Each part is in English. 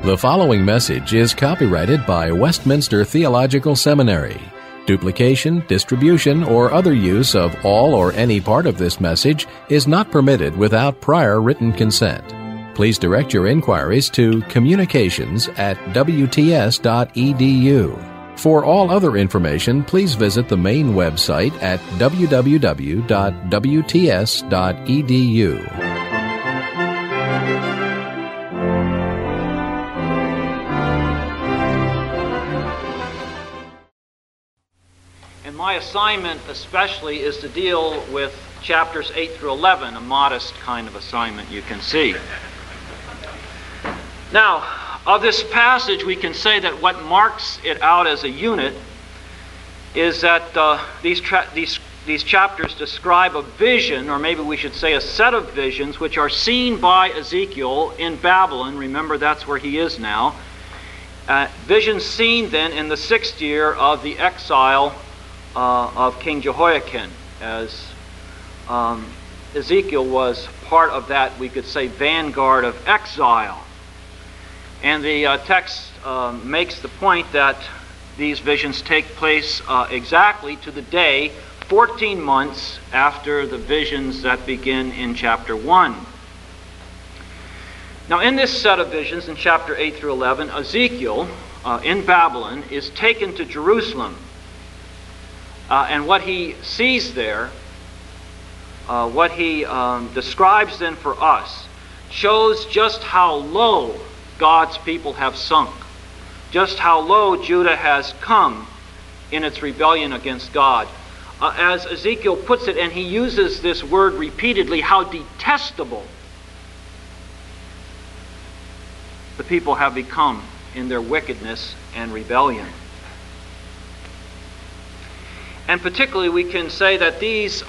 The following message is copyrighted by Westminster Theological Seminary. Duplication, distribution, or other use of all or any part of this message is not permitted without prior written consent. Please direct your inquiries to communications@wts.edu. For all other information, please visit the main website at www.wts.edu. My assignment especially is to deal with chapters 8 through 11, a modest kind of assignment, you can see. Now, of this passage, we can say that what marks it out as a unit is that these chapters describe a vision, or maybe we should say a set of visions, which are seen by Ezekiel in Babylon. Remember, that's where he is now. Visions seen then in the 6th year of the exile of King Jehoiakim, as Ezekiel was part of that, we could say, vanguard of exile. And the text makes the point that these visions take place exactly to the day, 14 months after the visions that begin in chapter 1. Now, in this set of visions in chapter 8 through 11, Ezekiel in Babylon is taken to Jerusalem. And what he sees there, what he describes then for us, shows just how low God's people have sunk, just how low Judah has come in its rebellion against God. As Ezekiel puts it, and he uses this word repeatedly, how detestable the people have become in their wickedness and rebellion. And particularly, we can say that these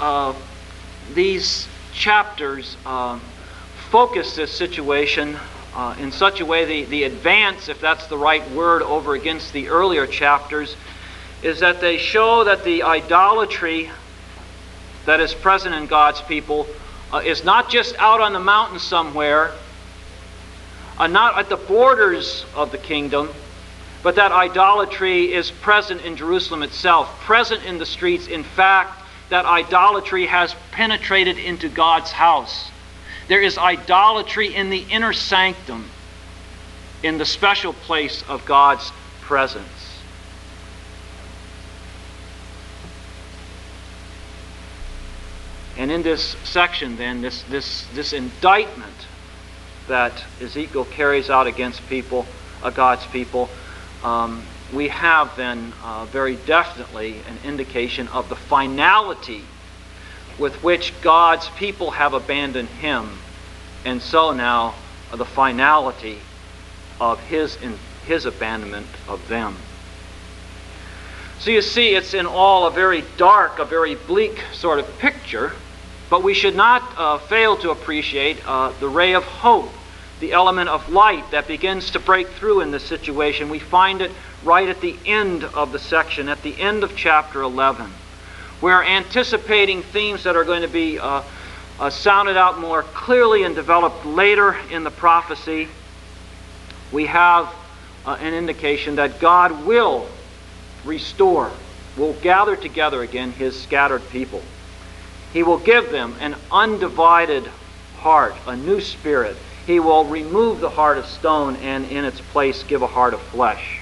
chapters focus this situation in such a way, the advance, if that's the right word, over against the earlier chapters, is that they show that the idolatry that is present in God's people is not just out on the mountain somewhere, not at the borders of the kingdom, but that idolatry is present in Jerusalem itself, present in the streets. In fact, that idolatry has penetrated into God's house. There is idolatry in the inner sanctum, in the special place of God's presence. And in this section, then, this indictment that Ezekiel carries out against people, God's people, we have then very definitely an indication of the finality with which God's people have abandoned Him, and so now the finality of His abandonment of them. So you see, it's in all a very dark, a very bleak sort of picture, but we should not fail to appreciate the ray of hope, the element of light that begins to break through in this situation. We find it right at the end of the section, at the end of chapter 11. We're anticipating themes that are going to be sounded out more clearly and developed later in the prophecy. We have an indication that God will restore, will gather together again His scattered people. He will give them an undivided heart, a new spirit. He will remove the heart of stone and in its place give a heart of flesh.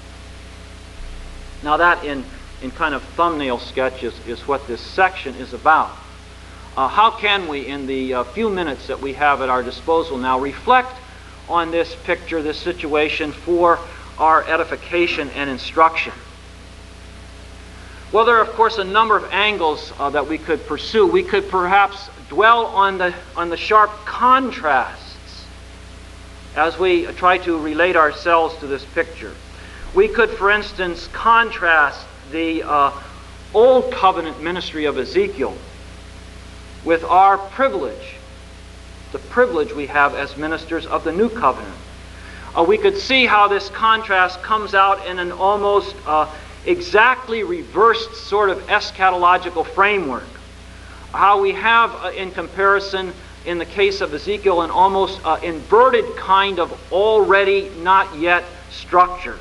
Now that in kind of thumbnail sketches is what this section is about. How can we, in the few minutes that we have at our disposal now, reflect on this picture, this situation, for our edification and instruction? Well, there are, of course, a number of angles that we could pursue. We could perhaps dwell on the sharp contrasts as we try to relate ourselves to this picture. We could, for instance, contrast the Old Covenant ministry of Ezekiel with our privilege, the privilege we have as ministers of the New Covenant. We could see how this contrast comes out in an almost exactly reversed sort of eschatological framework. How we have, in comparison, in the case of Ezekiel, an almost inverted kind of already not yet structure.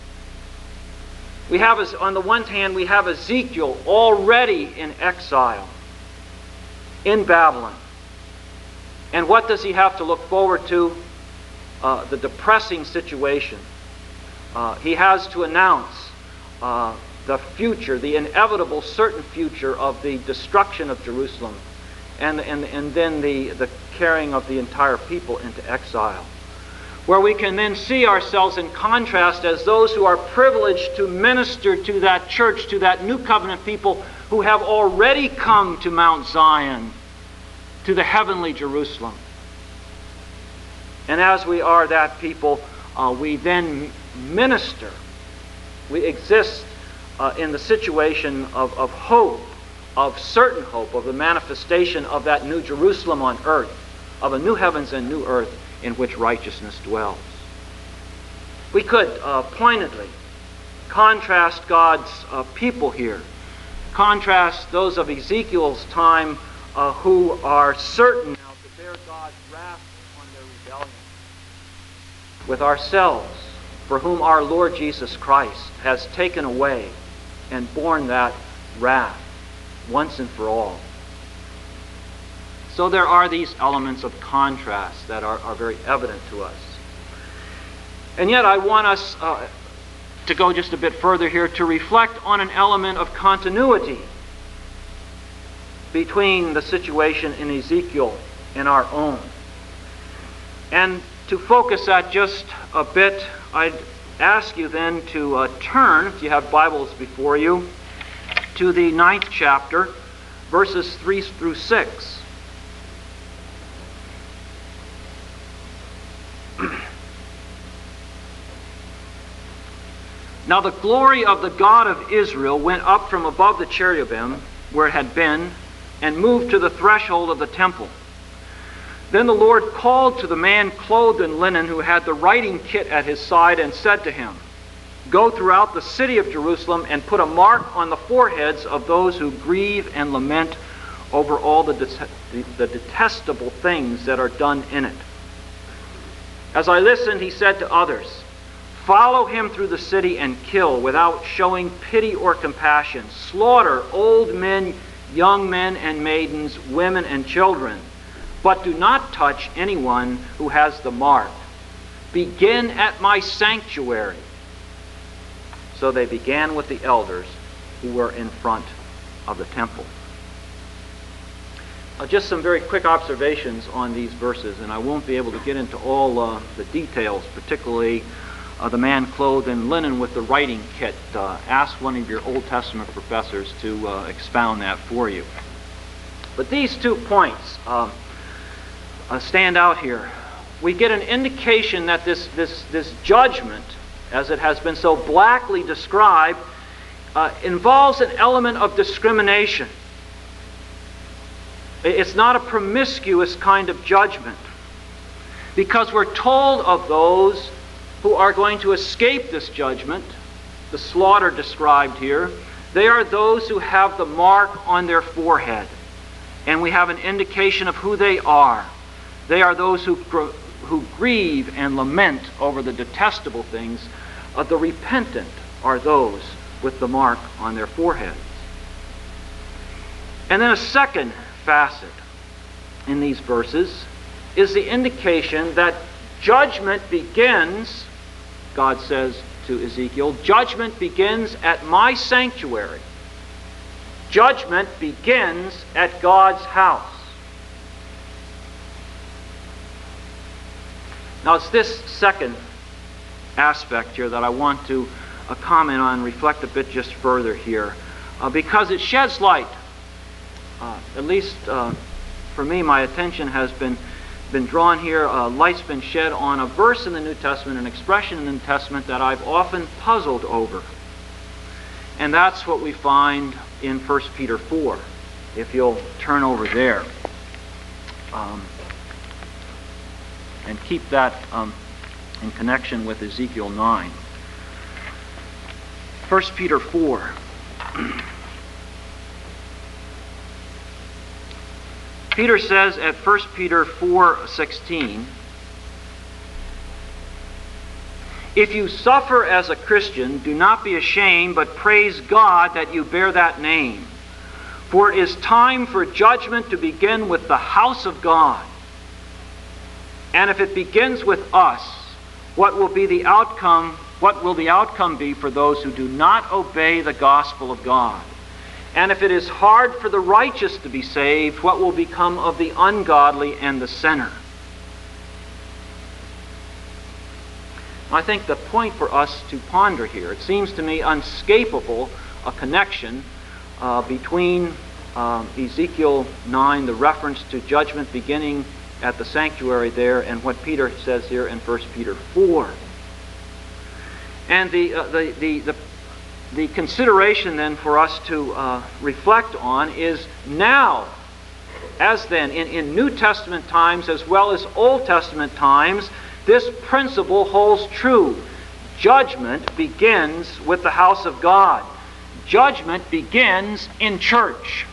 We have, on the one hand, we have Ezekiel already in exile in Babylon. And what does he have to look forward to? The depressing situation. He has to announce the future, the inevitable certain future of the destruction of Jerusalem, and then the carrying of the entire people into exile, where we can then see ourselves in contrast as those who are privileged to minister to that church, to that new covenant people who have already come to Mount Zion, to the heavenly Jerusalem. And as we are that people, we then minister. We exist in the situation of hope, of certain hope, of the manifestation of that new Jerusalem on earth, of a new heavens and new earth in which righteousness dwells. We could pointedly contrast God's people here, contrast those of Ezekiel's time who are certain now to bear God's wrath on their rebellion, with ourselves, for whom our Lord Jesus Christ has taken away and borne that wrath once and for all. So there are these elements of contrast that are very evident to us. And yet I want us to go just a bit further here to reflect on an element of continuity between the situation in Ezekiel and our own. And to focus that just a bit, I'd ask you then to turn, if you have Bibles before you, to the 9th chapter, verses 3 through 6. Now the glory of the God of Israel went up from above the cherubim where it had been, and moved to the threshold of the temple. Then the Lord called to the man clothed in linen who had the writing kit at his side and said to him, "Go throughout the city of Jerusalem and put a mark on the foreheads of those who grieve and lament over all the detestable things that are done in it." As I listened, he said to others, "Follow him through the city and kill without showing pity or compassion. Slaughter old men, young men and maidens, women and children. But do not touch anyone who has the mark. Begin at my sanctuary." So they began with the elders who were in front of the temple. Just some very quick observations on these verses, and I won't be able to get into all the details, particularly the man clothed in linen with the writing kit. Ask one of your Old Testament professors to expound that for you. But these 2 points stand out here. We get an indication that this judgment, as it has been so blackly described, involves an element of discrimination. It's not a promiscuous kind of judgment, because we're told of those who are going to escape this judgment, the slaughter described here. They are those who have the mark on their forehead, and we have an indication of who they are. They are those who grieve and lament over the detestable things. The repentant are those with the mark on their foreheads. And then a second facet in these verses is the indication that judgment begins, God says to Ezekiel, judgment begins at my sanctuary. Judgment begins at God's house. Now it's this second aspect here that I want to comment on, reflect a bit just further here, because it sheds light, at least for me, my attention has been drawn here, light's been shed on a verse in the New Testament, an expression in the New Testament that I've often puzzled over. And that's what we find in 1 Peter 4, if you'll turn over there. And keep that in connection with Ezekiel 9. 1 Peter 4. Peter says at 1 Peter 4:16, "If you suffer as a Christian, do not be ashamed, but praise God that you bear that name. For it is time for judgment to begin with the house of God. And if it begins with us, what will the outcome be for those who do not obey the gospel of God? And if it is hard for the righteous to be saved, what will become of the ungodly and the sinner?" I think the point for us to ponder here, it seems to me unescapable, a connection between Ezekiel 9, the reference to judgment beginning at the sanctuary there, and what Peter says here in 1 Peter 4. And the consideration then for us to reflect on is now, as then, in New Testament times as well as Old Testament times, this principle holds true. Judgment begins with the house of God. Judgment begins in church.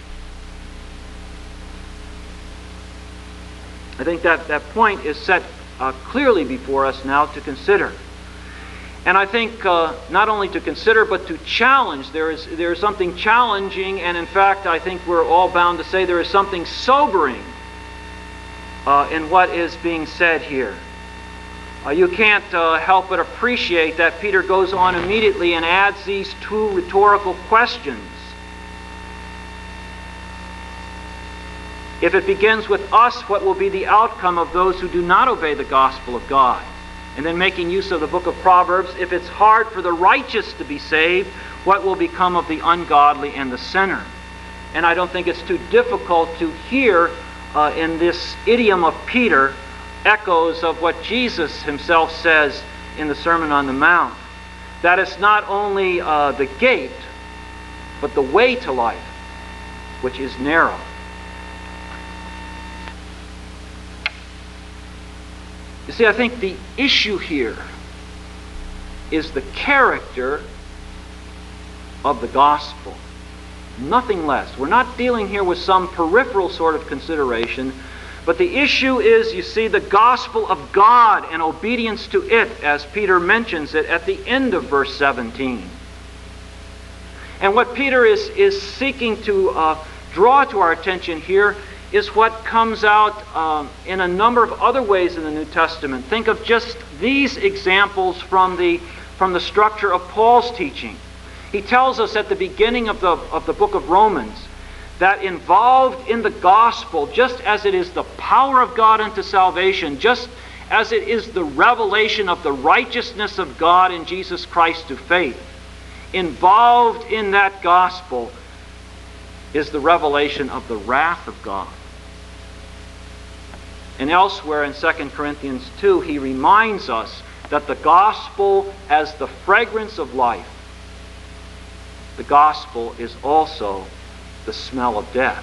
I think that point is set clearly before us now to consider. And I think not only to consider, but to challenge. There is something challenging, and in fact, I think we're all bound to say there is something sobering in what is being said here. You can't help but appreciate that Peter goes on immediately and adds these two rhetorical questions. If it begins with us, what will be the outcome of those who do not obey the gospel of God? And then making use of the book of Proverbs, if it's hard for the righteous to be saved, what will become of the ungodly and the sinner? And I don't think it's too difficult to hear in this idiom of Peter echoes of what Jesus himself says in the Sermon on the Mount. That it's not only the gate, but the way to life, which is narrow. You see, I think the issue here is the character of the gospel. Nothing less. We're not dealing here with some peripheral sort of consideration, but the issue is, you see, the gospel of God and obedience to it, as Peter mentions it at the end of verse 17. And what Peter is seeking to draw to our attention here is what comes out in a number of other ways in the New Testament. Think of just these examples from the structure of Paul's teaching. He tells us at the beginning of the book of Romans that involved in the gospel, just as it is the power of God unto salvation, just as it is the revelation of the righteousness of God in Jesus Christ to faith, involved in that gospel is the revelation of the wrath of God. And elsewhere in 2 Corinthians 2, he reminds us that the gospel has the fragrance of life. The gospel is also the smell of death.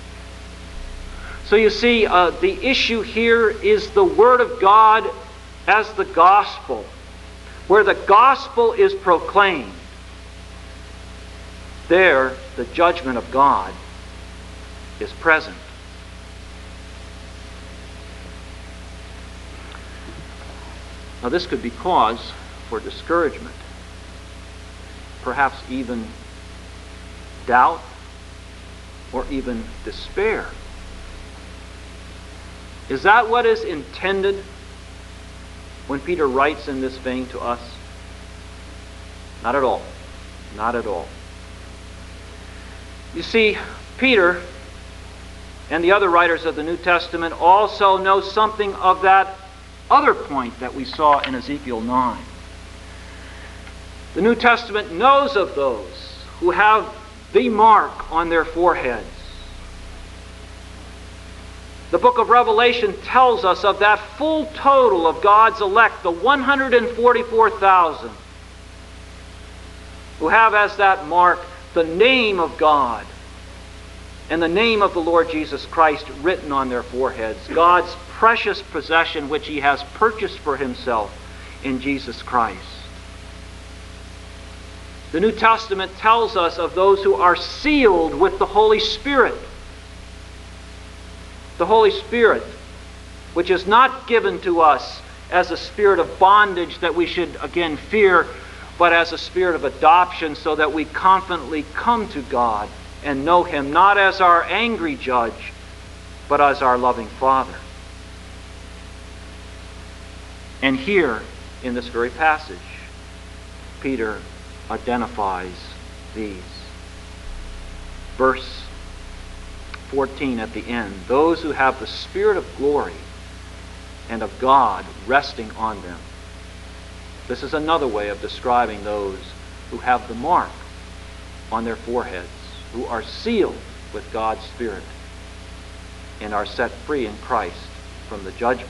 So you see, the issue here is the Word of God as the gospel. Where the gospel is proclaimed, there the judgment of God is present. Now this could be cause for discouragement, perhaps even doubt, or even despair. Is that what is intended when Peter writes in this vein to us? Not at all. Not at all. You see, Peter and the other writers of the New Testament also know something of that other point that we saw in Ezekiel 9. The New Testament knows of those who have the mark on their foreheads. The book of Revelation tells us of that full total of God's elect, the 144,000, who have as that mark the name of God and the name of the Lord Jesus Christ written on their foreheads, God's precious possession which He has purchased for Himself in Jesus Christ. The New Testament tells us of those who are sealed with the Holy Spirit. The Holy Spirit, which is not given to us as a spirit of bondage that we should again fear, but as a spirit of adoption, so that we confidently come to God and know Him, not as our angry judge, but as our loving Father. And here, in this very passage, Peter identifies these. Verse 14 at the end, those who have the Spirit of glory and of God resting on them. This is another way of describing those who have the mark on their foreheads, who are sealed with God's Spirit and are set free in Christ from the judgment.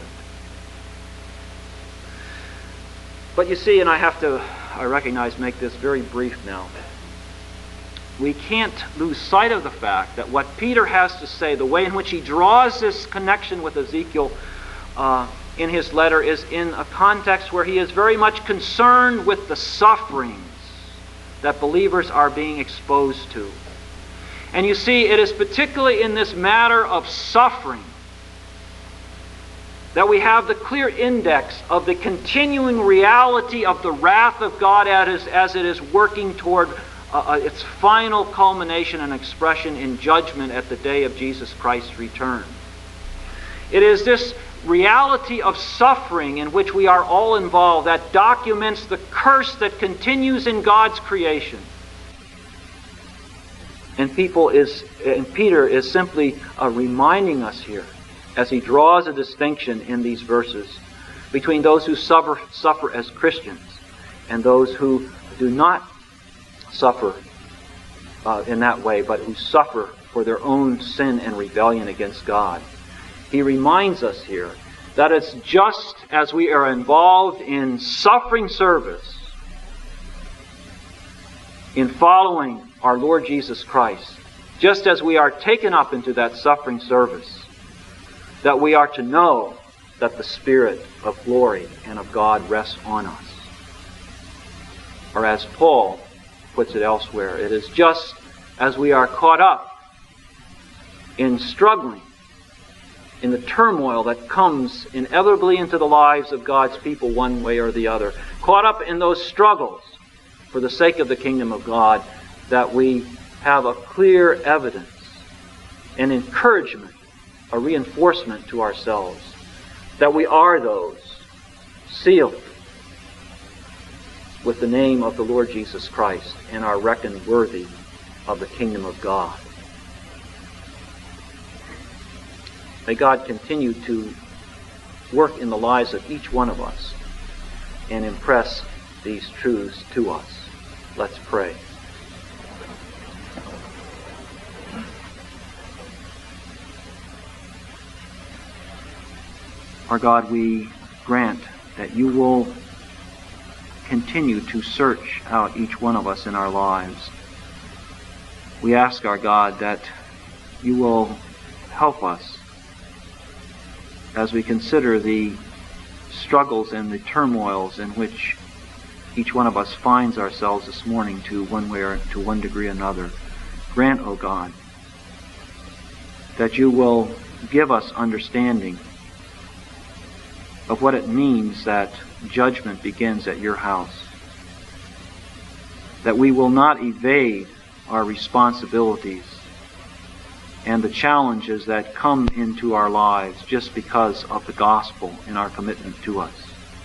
But you see, and I recognize, make this very brief now. We can't lose sight of the fact that what Peter has to say, the way in which he draws this connection with Ezekiel in his letter, is in a context where he is very much concerned with the sufferings that believers are being exposed to. And you see, it is particularly in this matter of suffering that we have the clear index of the continuing reality of the wrath of God as it is working toward its final culmination and expression in judgment at the day of Jesus Christ's return. It is this reality of suffering in which we are all involved that documents the curse that continues in God's creation. And Peter is simply reminding us here, as he draws a distinction in these verses between those who suffer as Christians and those who do not suffer in that way, but who suffer for their own sin and rebellion against God. He reminds us here that it's just as we are involved in suffering service, in following our Lord Jesus Christ, just as we are taken up into that suffering service, that we are to know that the Spirit of glory and of God rests on us. Or as Paul puts it elsewhere, it is just as we are caught up in struggling, in the turmoil that comes inevitably into the lives of God's people one way or the other, caught up in those struggles for the sake of the kingdom of God, that we have a clear evidence, an encouragement, a reinforcement to ourselves that we are those sealed with the name of the Lord Jesus Christ and are reckoned worthy of the kingdom of God. May God continue to work in the lives of each one of us and impress these truths to us. Let's pray. Our God, we grant that you will continue to search out each one of us in our lives. We ask, our God, that you will help us as we consider the struggles and the turmoils in which each one of us finds ourselves this morning to one way or to one degree or another. Grant, O God, that you will give us understanding of what it means that judgment begins at your house. That we will not evade our responsibilities and the challenges that come into our lives just because of the gospel and our commitment to us.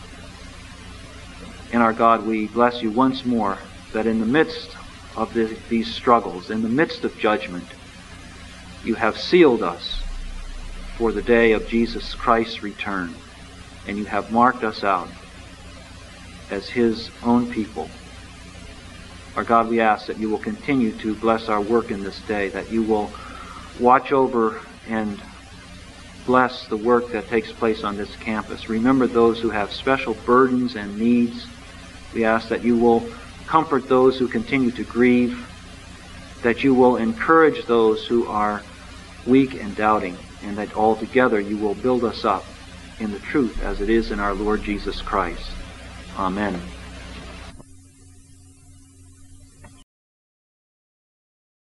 And our God, we bless you once more that in the midst of these struggles, in the midst of judgment, you have sealed us for the day of Jesus Christ's return. And you have marked us out as his own people. Our God, we ask that you will continue to bless our work in this day, that you will watch over and bless the work that takes place on this campus. Remember those who have special burdens and needs. We ask that you will comfort those who continue to grieve, that you will encourage those who are weak and doubting, and that altogether you will build us up in the truth as it is in our Lord Jesus Christ. Amen.